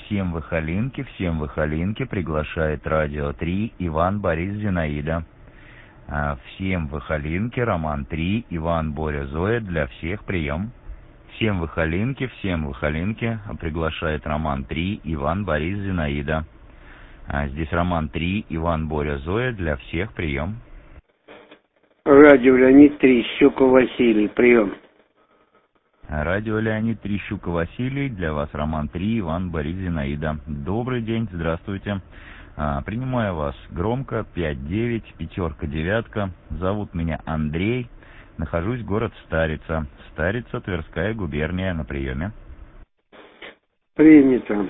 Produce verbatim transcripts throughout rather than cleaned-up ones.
всем в Ихалинке, всем в Ихалинке приглашает Радио три Иван, Борис, Зинаида. Всем в Ихалинке, Роман три, Иван, Боря, Зоя, для всех прием. Всем в Ихалинке, всем в Ихалинке приглашает Роман три, Иван, Борис, Зинаида. Здесь Роман три, Иван, Боря, Зоя, для всех прием. Радио Леонид три, Щука, Василий, прием. Радио Леонид три, Щука, Василий, для вас Роман три, Иван, Борис, Зинаида. Добрый день, здравствуйте. А, принимаю вас громко, пять девять, пятерка, девятка. Зовут меня Андрей. Нахожусь в город Старица. Старица, Тверская губерния, на приеме. Принято.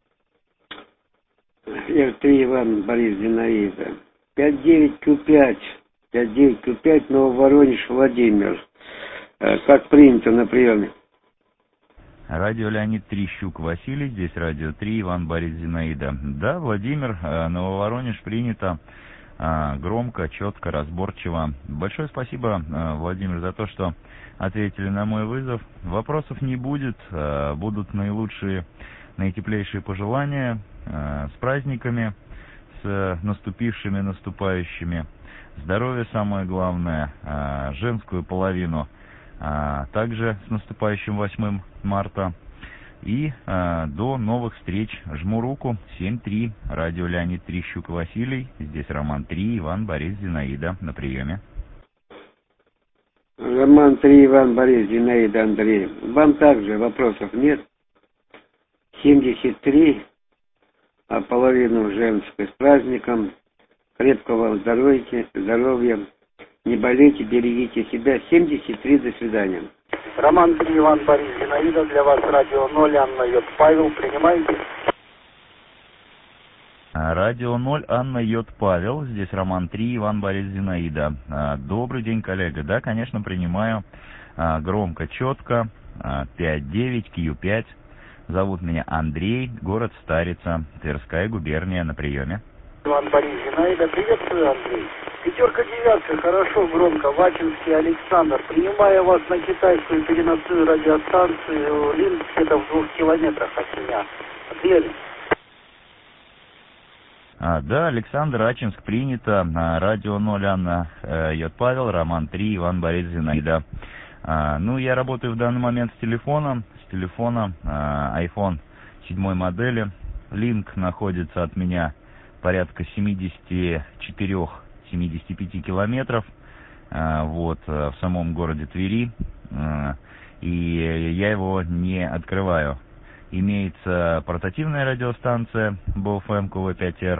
эр три, Иван, Борис, Зинаида. пять девять Q пять. пять девять Q пять, Нововоронеж, Владимир. Как принято на приеме. Радио Леонид три, Щук, Василий. Здесь Радио три, Иван, Борис, Зинаида. Да, Владимир, Нововоронеж принято. Громко, четко, разборчиво. Большое спасибо, Владимир, за то, что ответили на мой вызов. Вопросов не будет. Будут наилучшие, наитеплейшие пожелания. С праздниками, с наступившими, наступающими. Здоровье самое главное. Женскую половину А также с наступающим восьмым марта. И а, до новых встреч. Жму руку. семь три. Радио Леонид три, Щука, Василий. Здесь Роман три, Иван, Борис, Зинаида. На приеме. Роман три, Иван, Борис, Зинаида, Андрей. Вам также вопросов нет? семьдесят три. А половину женской с праздником. Крепкого здоровья, здоровья. Не болейте, берегите себя. семьдесят три, до свидания. Роман три, Иван, Борис, Зинаида, для вас Радио ноль, Анна, Йод, Павел, принимаете? Радио ноль, Анна, Йод, Павел. Здесь Роман три, Иван, Борис, Зинаида. Добрый день, коллега. Да, конечно, принимаю. Громко, четко. пять девять Q пять. Зовут меня Андрей, город Старица, Тверская губерния, на приеме. Иван, Борис, Зинаида, приветствую, Андрей. Пятерка, девятка, хорошо, громко. Вачинский Александр. Принимаю вас на китайскую переносную радиостанцию. Линк где-то в двух километрах от меня. Отвели. А, да, Александр, Ачинск, принято. А, радио ноль, Анна, э, Йод, Павел, Роман три, Иван, Борис, Зинаида. А, ну, я работаю в данный момент с телефона. С телефона а, iPhone седьмой модели. Линк находится от меня порядка семьдесят четыре — семьдесят пять километров, вот, в самом городе Твери, и я его не открываю. Имеется портативная радиостанция бэ эф эм ка вэ пять эр,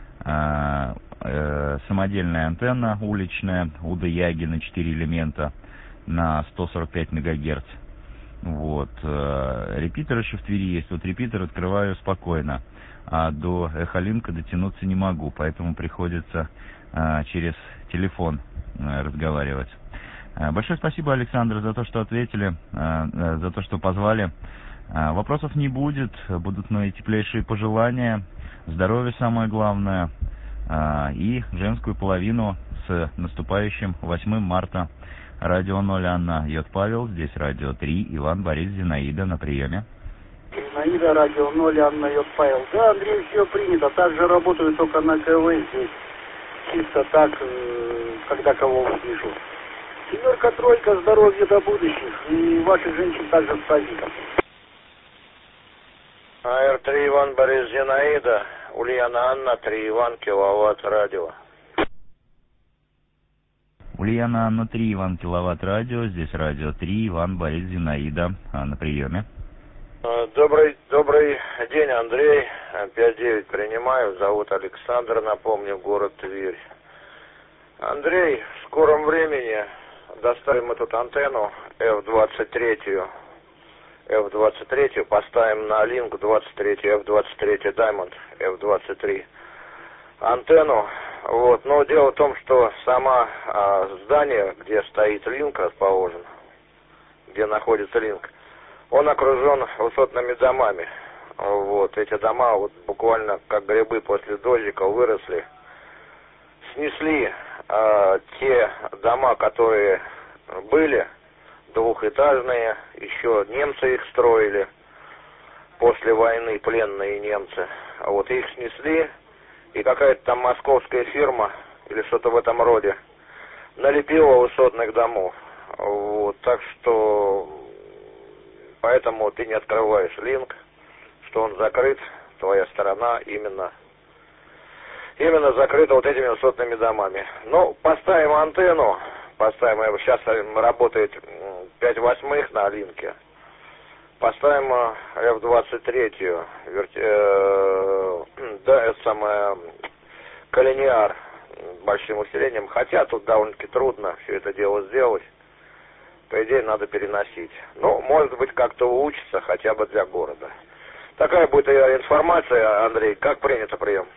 самодельная антенна уличная Уда Яги на четыре элемента на сто сорок пять мегагерц. Вот, репитер еще в Твери есть, вот репитер открываю спокойно. А до Эхолинка дотянуться не могу, поэтому приходится а, через телефон а, разговаривать. А, большое спасибо, Александр, за то, что ответили, а, а, за то, что позвали. А, вопросов не будет, будут наитеплейшие пожелания, здоровье самое главное, а, и женскую половину с наступающим восьмым марта. Радио ноль, Анна, Йод, Павел, здесь Радио три, Иван, Борис, Зинаида, на приеме. Зинаида, Радио ноль, Анна, Йод, Павел. Да, Андрей, все принято. Также работаю только на КВ здесь. Чисто так, когда кого увижу. Семерка, тройка, здоровья до будущих. И ваших женщин также с праздником. эр три, Иван, Борис, Зинаида. Ульяна, Анна, три, Иван, киловатт, радио. Ульяна, Анна, три, Иван, киловатт, радио. Здесь Радио три, Иван, Борис, Зинаида. А, на приеме. Добрый, добрый день, Андрей. пять девять принимаю. Зовут Александр, напомню, город Тверь. Андрей, в скором времени доставим эту антенну эф двадцать три. эф двадцать три поставим на линк двадцать три, эф двадцать три Diamond, эф двадцать три. Антенну. Вот. Но дело в том, что сама а, здание, где стоит линк расположен, где находится линк, он окружен высотными домами. Вот. Эти дома вот буквально как грибы после дождика выросли. Снесли а, те дома, которые были двухэтажные, еще немцы их строили. после войны пленные немцы. А вот их снесли, и какая-то там московская фирма, или что-то в этом роде, налепила высотных домов. Вот, так что, поэтому ты не открываешь линк, что он закрыт, твоя сторона именно, именно закрыта вот этими высотными домами. Ну, поставим антенну, поставим, сейчас работает пять восьмых на линке. Поставим эф двадцать три, верти, э, да, это самое, коллинеар большим усилением. Хотя тут довольно-таки трудно все это дело сделать. По идее, надо переносить. Ну, может быть, как-то учится, хотя бы для города. Такая будет информация, Андрей. Как принято прием?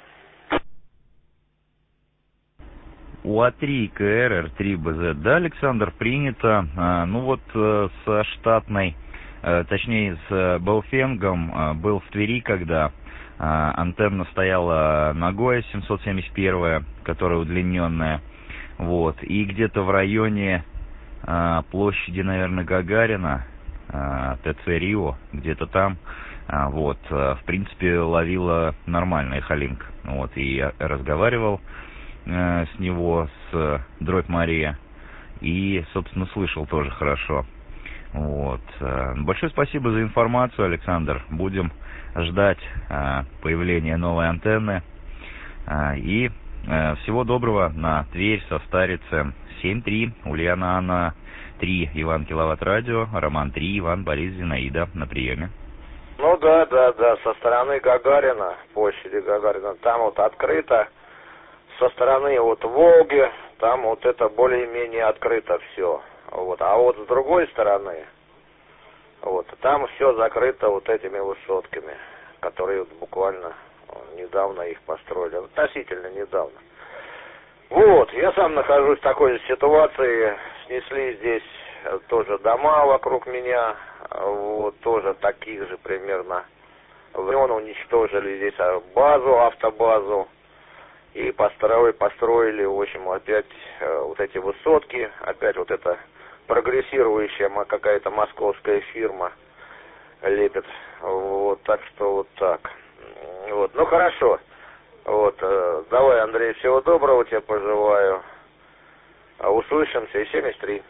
У А три К Р Р три Б З. Да, Александр, принято. А, ну вот э, со штатной, э, точнее с Баофенгом э, был в Твери, когда э, антенна стояла ногой, семьсот семьдесят первая, которая удлиненная. Вот. И где-то в районе э, площади, наверное, Гагарина, э, Т Ц Рио, где-то там, э, вот, э, в принципе, ловила нормально эхолинк. Вот. И я разговаривал с него, с Дробь Мария, и, собственно, слышал тоже хорошо. Вот. Большое спасибо за информацию, Александр. Будем ждать появления новой антенны. И всего доброго на Тверь, Состарице. семь три, Ульяна Анна три, Иван Киловатт Радио, Роман три, Иван, Борис, Зинаида на приеме. Ну да, да, да, со стороны Гагарина, площади Гагарина, там вот открыто. Со стороны вот Волги, там вот это более-менее открыто все. Вот. А вот с другой стороны, вот, там все закрыто вот этими высотками, которые вот буквально недавно их построили, относительно недавно. Вот, я сам нахожусь в такой же ситуации, снесли здесь тоже дома вокруг меня, вот, тоже таких же примерно времен, уничтожили здесь базу, автобазу. И построили, построили, в общем, опять э, вот эти высотки, опять вот эта прогрессирующая какая-то московская фирма лепит. Вот, так что вот так. Вот, ну хорошо. Вот, э, давай, Андрей, всего доброго тебе пожелаю. Услышимся. И семьдесят три.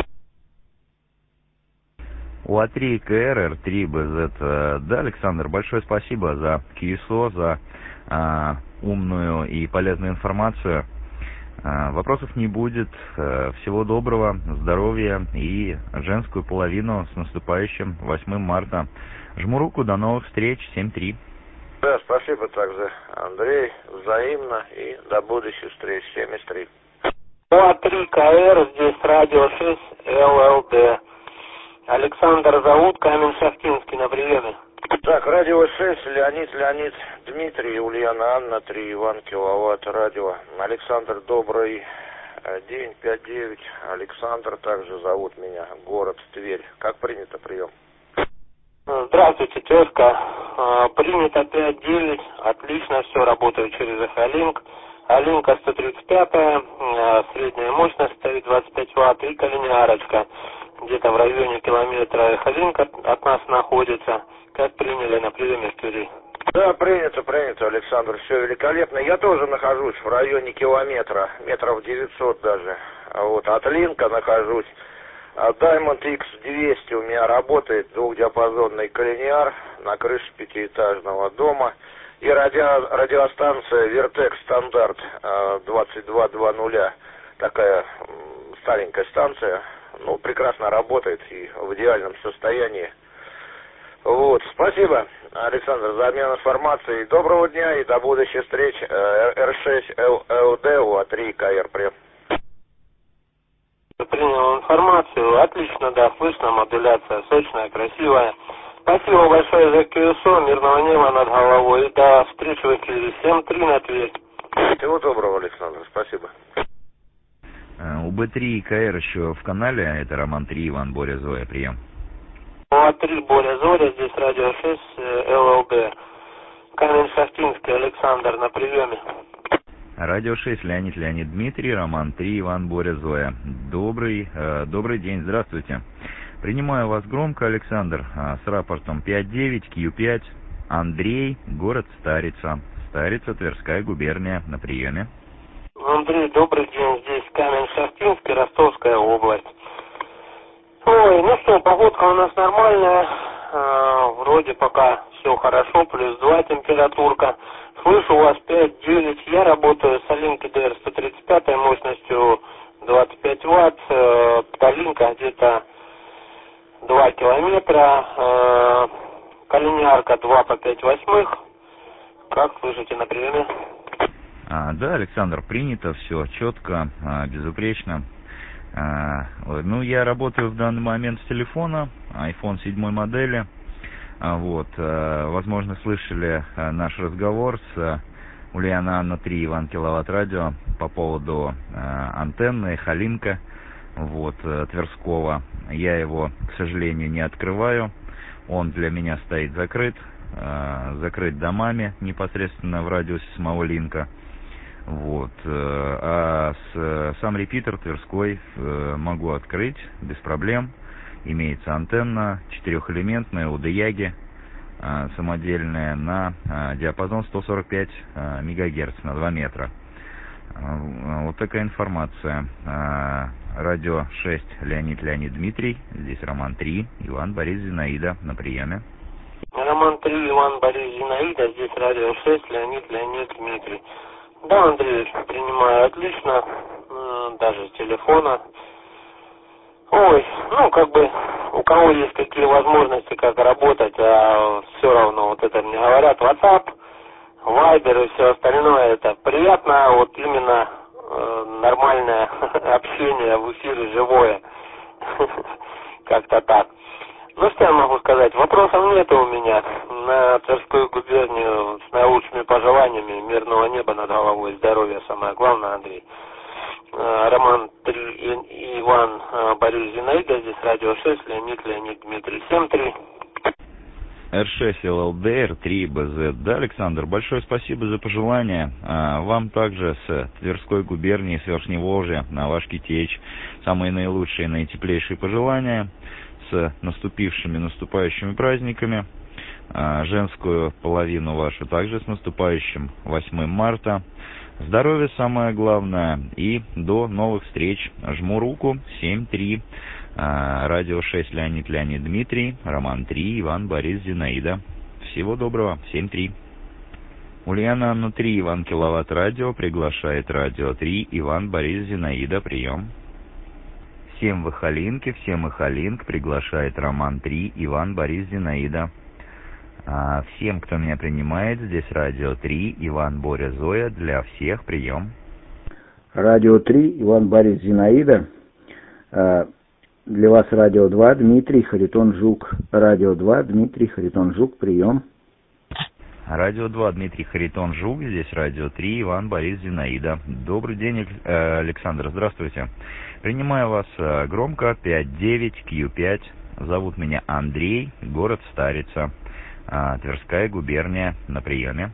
У А три К Р Р три Б З. Да, Александр, большое спасибо за Q S O, за а, умную и полезную информацию. А, вопросов не будет. А, всего доброго, здоровья и женскую половину с наступающим восьмым марта. Жму руку, до новых встреч, семь три. Да, спасибо также, Андрей, взаимно и до будущих встреч, семьдесят три. У А три К Р, здесь радио шесть Л Л Д. Александр зовут, Камень-Шахтинский на приеме. Так, радио шесть, Леонид, Леонид, Дмитрий, Ульяна Анна, три, Иван Киловатт Радио. Александр, добрый день, пять девять. Александр, также зовут меня, город Тверь. Как принято прием? Здравствуйте, тезка. Принято пять девять, отлично, все, работаю через эхолинк. Алинка сто тридцать пять, средняя мощность стоит двадцать пять ватт и коллинеарочка. Где-то в районе километра эхолинк от, от нас находится. Как приняли на приеме в Твери? Да, принято, принято, Александр, все великолепно. Я тоже нахожусь в районе километра, метров девятьсот даже. Вот, от линка нахожусь. Diamond X двести у меня работает, двухдиапазонный коллинеар на крыше пятиэтажного дома. И радио, радиостанция Вертекс Стандарт двадцать два двадцать, такая старенькая станция, ну, прекрасно работает и в идеальном состоянии. Вот, спасибо, Александр, за обмен информацией. Доброго дня и до будущих встреч. Р шесть Л Л Д у А три К Р. Принял информацию, отлично, да, слышно, модуляция сочная, красивая. Спасибо большое за Q S O, мирного неба над головой и до встречи в эфире. семь три на Тверь. Всего доброго, Александр, спасибо. У Б три К Р еще в канале, это Роман три, Иван, Боря, Зоя, прием. У А три, Боря, Зоря, здесь радио шесть Л Л Д. Камень-Шахтинский, Александр на приеме. Радио шесть, Леонид, Леонид, Дмитрий, Роман три, Иван, Боря, Зоя. Добрый, э, добрый день, здравствуйте. Принимаю вас громко, Александр, с рапортом пять девять Q пять. Андрей, город Старица. Старица, Тверская губерния, на приеме. Андрей, добрый день. Здесь Камень-Шахтинский, Ростовская область. Ой, ну что, погодка у нас нормальная. Э, вроде пока все хорошо, плюс два температурка. Слышу у вас пять девять. Я работаю с Алинки ди эр сто тридцать пять мощностью двадцать пять ватт. Э, Талинка где-то два километра. Э, Калинярка два по пять восьмых. Как слышите на приеме? А, да, Александр, принято, все четко, а, безупречно. А, ну, я работаю в данный момент с телефона, айфон седьмой модели. А, вот, а, возможно, слышали а, наш разговор с а, Ульяна Анна три Иван Киловатт радио по поводу а, антенны Халинка, вот, а, Тверского. Я его, к сожалению, не открываю. Он для меня стоит закрыт, а, закрыт домами непосредственно в радиусе самого линка. Вот. А с, сам репитер Тверской могу открыть без проблем. Имеется антенна четырехэлементная у Деяги, самодельная, на диапазон сто сорок пять мегагерц на два метра. Вот такая информация. Радио шесть Леонид Леонид Дмитрий. Здесь Роман три Иван Борис Зинаида на приеме. Роман три Иван Борис Зинаида. Здесь радио шесть Леонид Леонид Дмитрий. Да, Андрей, принимаю отлично, даже с телефона. Ой, ну, как бы, у кого есть какие возможности, как работать, а все равно, вот это мне говорят, WhatsApp, Viber и все остальное, это приятно, вот именно э, нормальное общение в эфире, живое, как-то так. Ну, что я могу сказать? Вопросов нету у меня. На Тверскую губернию с наилучшими пожеланиями, мирного неба над головой, здоровья, самое главное, Андрей. Роман три и Иван Борис Зинаида, здесь радио шесть, Леонид Леонид Дмитрий, семь три. эр шесть эл эл ди эр три бэ зет. Да, Александр, большое спасибо за пожелания. А, вам также с Тверской губернии, с Верхневолжья, на ваш Китеч, самые наилучшие, наитеплейшие пожелания. С наступившими, наступающими праздниками. А, женскую половину вашу также с наступающим восьмым марта. Здоровье самое главное. И до новых встреч. Жму руку. семь три. А, радио шесть Леонид Леонид Дмитрий. Роман три Иван Борис Зинаида. Всего доброго. семь три. Ульяна Анна три Иван Киловатт радио. Приглашает радио три Иван Борис Зинаида. Прием. Всем в Халинке, всем в Халинк приглашает Роман три Иван Борис Зинаида. А всем, кто меня принимает, здесь радио три Иван Боря Зоя, для всех прием. Радио три Иван Борис Зинаида. А для вас радио два Дмитрий Харитон Жук. Радио два Дмитрий Харитон Жук, прием. Радио два Дмитрий Харитон Жук, здесь радио три Иван Борис Зинаида. Добрый день, Александр, здравствуйте. Принимаю вас громко, пять девять Q пять. Зовут меня Андрей, город Старица, Тверская губерния, на приеме.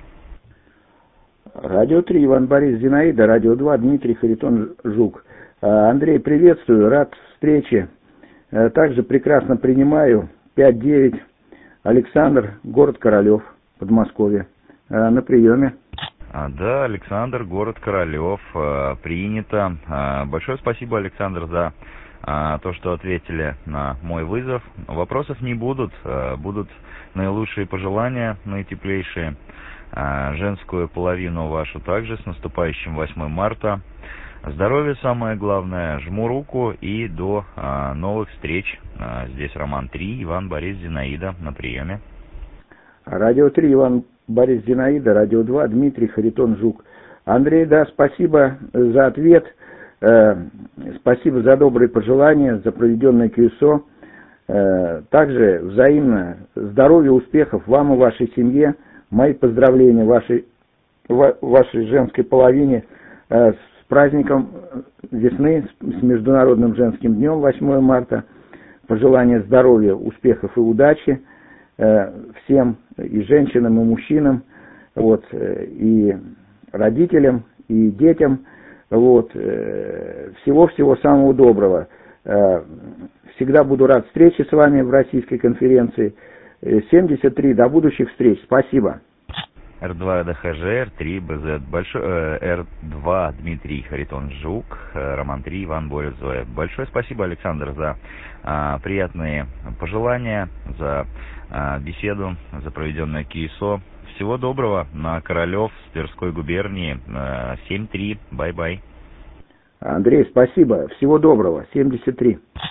Радио три Иван Борис Зинаида, радио два Дмитрий Харитон Жук. Андрей, приветствую, рад встрече. Также прекрасно принимаю, пять девять Александр, город Королев, Подмосковье, на приеме. Да, Александр, город Королев, принято. Большое спасибо, Александр, за то, что ответили на мой вызов. Вопросов не будут, будут наилучшие пожелания, наитеплейшие. Женскую половину вашу также с наступающим восьмым марта. Здоровье самое главное, жму руку и до новых встреч. Здесь Роман три Иван Борис Зинаида, на приеме. Радио три Иван Борис Зинаида, радио два Дмитрий Харитон Жук. Андрей, да, спасибо за ответ, э, спасибо за добрые пожелания, за проведенное КСО. Э, также взаимно здоровья, успехов вам и вашей семье. Мои поздравления вашей, ва, вашей женской половине э, с праздником весны, с Международным женским днем восьмого марта. Пожелания здоровья, успехов и удачи всем, и женщинам, и мужчинам, вот, и родителям, и детям, вот, всего-всего самого доброго. Всегда буду рад встрече с вами в российской конференции. семьдесят три, до будущих встреч. Спасибо. эр два ДХЖ, эр три БЗ, большой, э, эр два Дмитрий Харитон Жук, э, Роман три Иван Борис Зоя. Большое спасибо, Александр, за э, приятные пожелания, за э, беседу, за проведенное КИСО. Всего доброго на Королев с Тверской губернии. э, семь три, бай-бай. Андрей, спасибо. Всего доброго. семьдесят три.